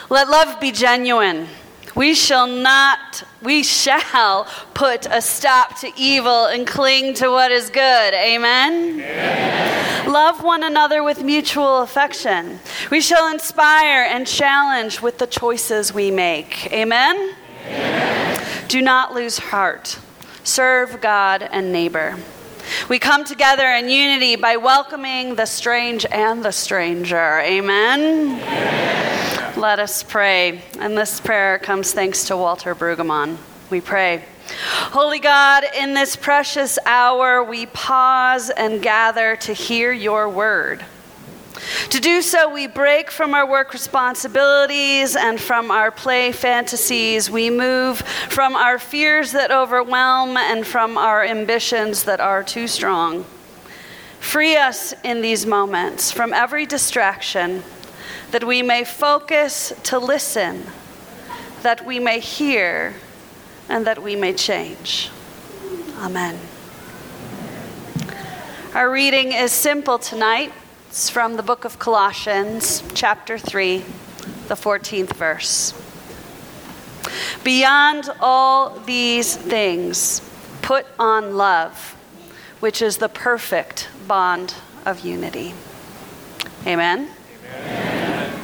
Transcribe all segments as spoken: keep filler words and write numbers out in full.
Let love be genuine. We shall not, we shall put a stop to evil and cling to what is good. Amen? Amen. Love one another with mutual affection. We shall inspire and challenge with the choices we make. Amen? Amen. Do not lose heart. Serve God and neighbor. We come together in unity by welcoming the strange and the stranger. Amen? Amen. Let us pray. And this prayer comes thanks to Walter Brueggemann. We pray. Holy God, in this precious hour, we pause and gather to hear your word. To do so, we break from our work responsibilities and from our play fantasies. We move from our fears that overwhelm and from our ambitions that are too strong. Free us in these moments from every distraction, that we may focus to listen, that we may hear, and that we may change. Amen. Our reading is simple tonight. It's from the book of Colossians, chapter three, the fourteenth verse. Beyond all these things, put on love, which is the perfect bond of unity. Amen? Amen.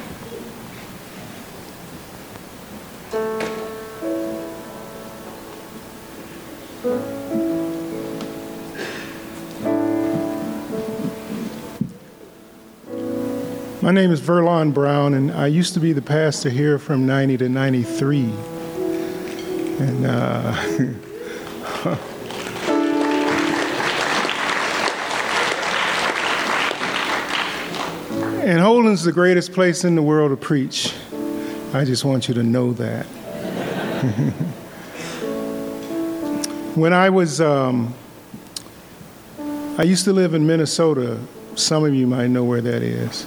My name is Verlon Brown, and I used to be the pastor here from ninety to ninety-three. And uh, and Holden's the greatest place in the world to preach. I just want you to know that. When I was, um, I used to live in Minnesota. Some of you might know where that is.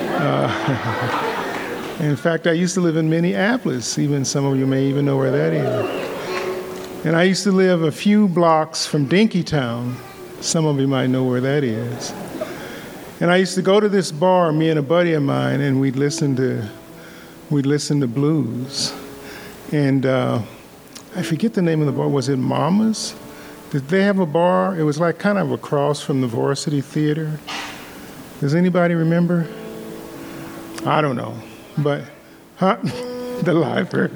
Uh, in fact, I used to live in Minneapolis. Even some of you may even know where that is. And I used to live a few blocks from Dinkytown. Some of you might know where that is. And I used to go to this bar, me and a buddy of mine, and we'd listen to we'd listen to blues. And uh, I forget the name of the bar. Was it Mama's? Did they have a bar? It was like kind of across from the Varsity Theater. Does anybody remember? I don't know, but, huh? The library.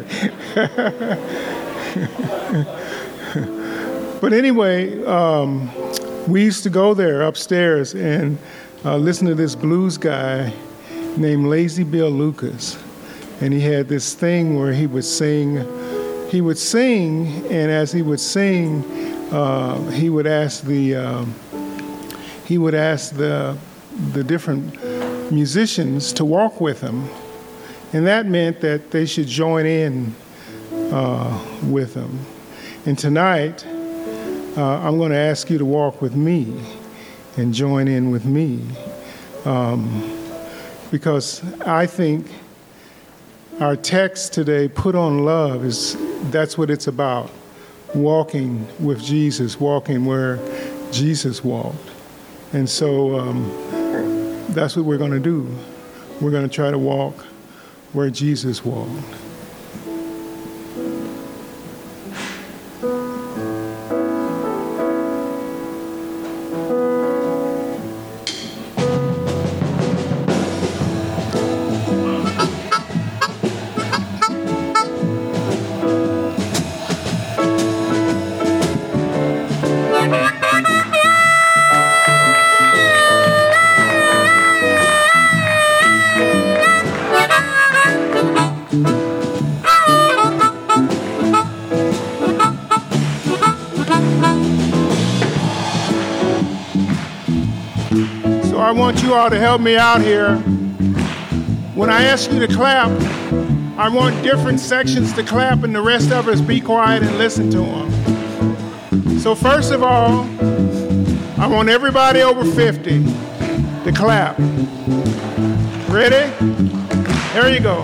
But anyway, um, we used to go there upstairs and uh, listen to this blues guy named Lazy Bill Lucas. And he had this thing where he would sing, he would sing, and as he would sing, uh, he would ask the, um, he would ask the, the different musicians to walk with him, and that meant that they should join in uh, with him. And tonight, uh, I'm going to ask you to walk with me and join in with me, um, because I think our text today, "Put on Love," is that's what it's about: walking with Jesus, walking where Jesus walked. And so. Um, That's what we're going to do. We're going to try to walk where Jesus walked. I want you all to help me out here. When I ask you to clap, I want different sections to clap and the rest of us be quiet and listen to them. So first of all, I want everybody over fifty to clap. Ready? There you go.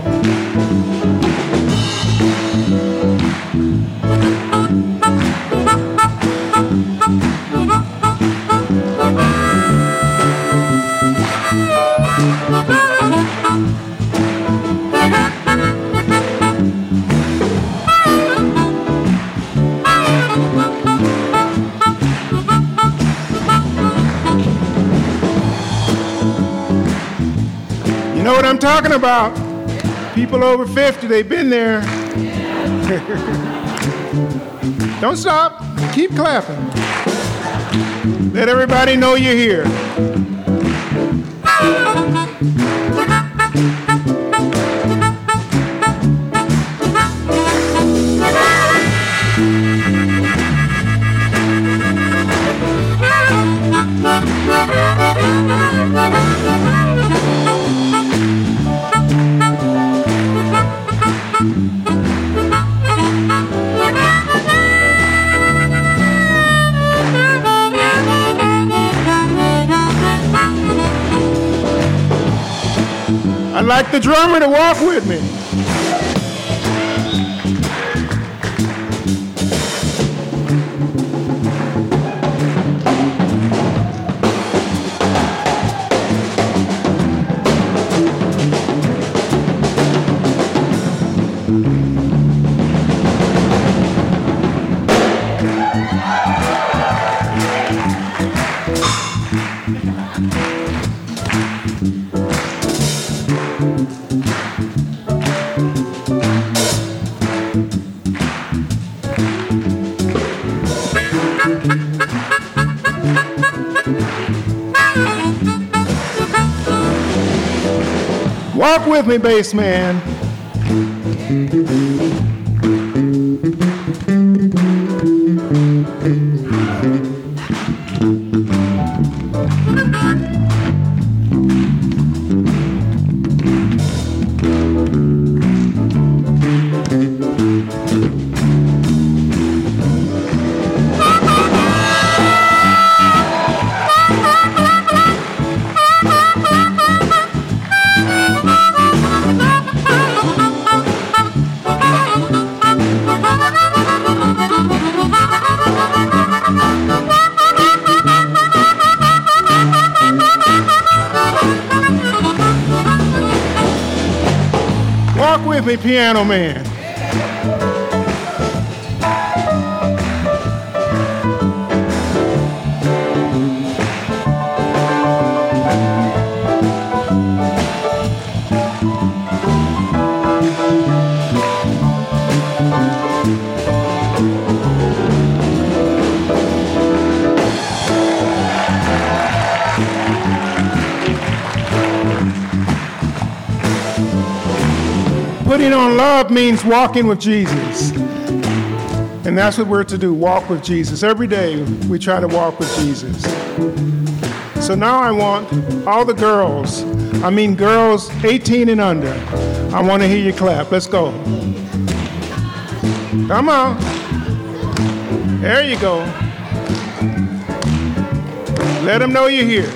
talking about. People over fifty, they've been there. Don't stop. Keep clapping. Let everybody know you're here. I'd like the drummer to walk with me. Walk with me, bass man. Walk with me, piano man. Putting on love means walking with Jesus. And that's what we're to do, walk with Jesus. Every day we try to walk with Jesus. So now I want all the girls, I mean girls eighteen and under, I want to hear you clap. Let's go. Come on. There you go. Let them know you're here.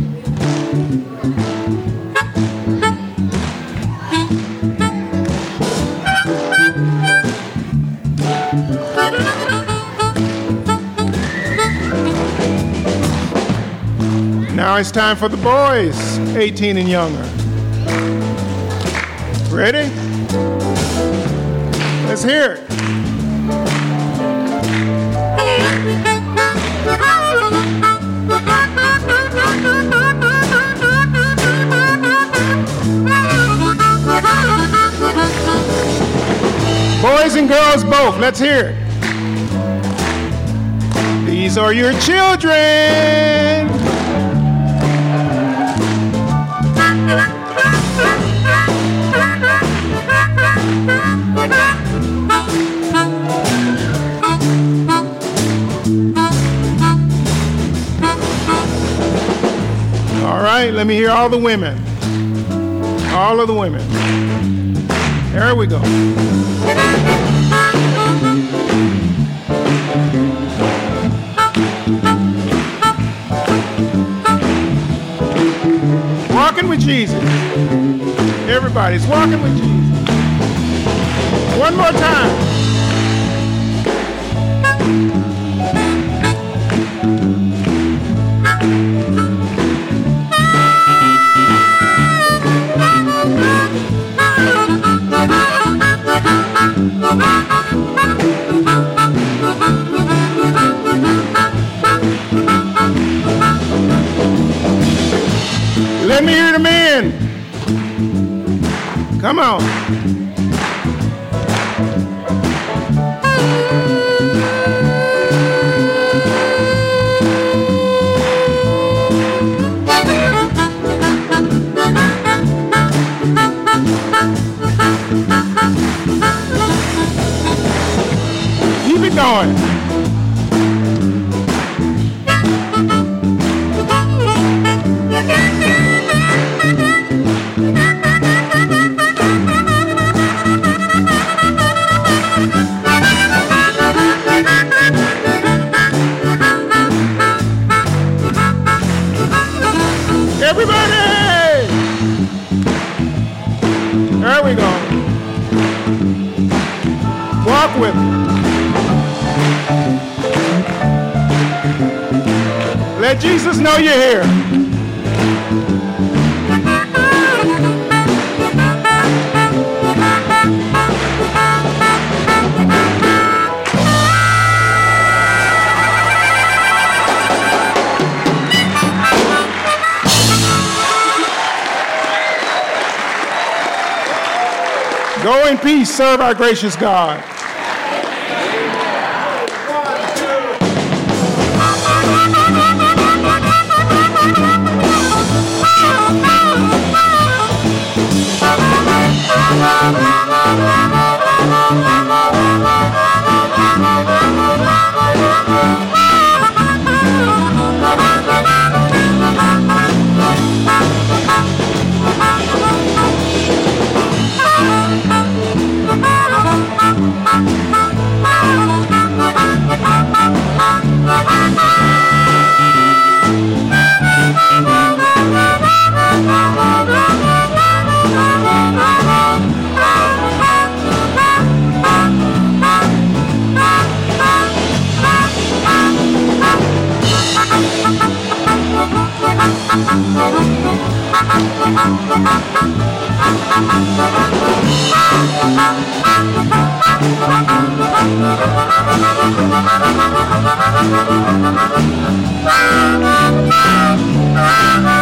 Now it's time for the boys, eighteen and younger. Ready? Let's hear it. Boys and girls both, let's hear it. These are your children. All right, let me hear all the women. All of the women. There we go. Walking with Jesus. Everybody's walking with Jesus. One more time. Let me hear the men. Come on. Keep it going. Everybody! There we go. Walk with me. Let Jesus know you're here. Go in peace, serve our gracious God. Bye.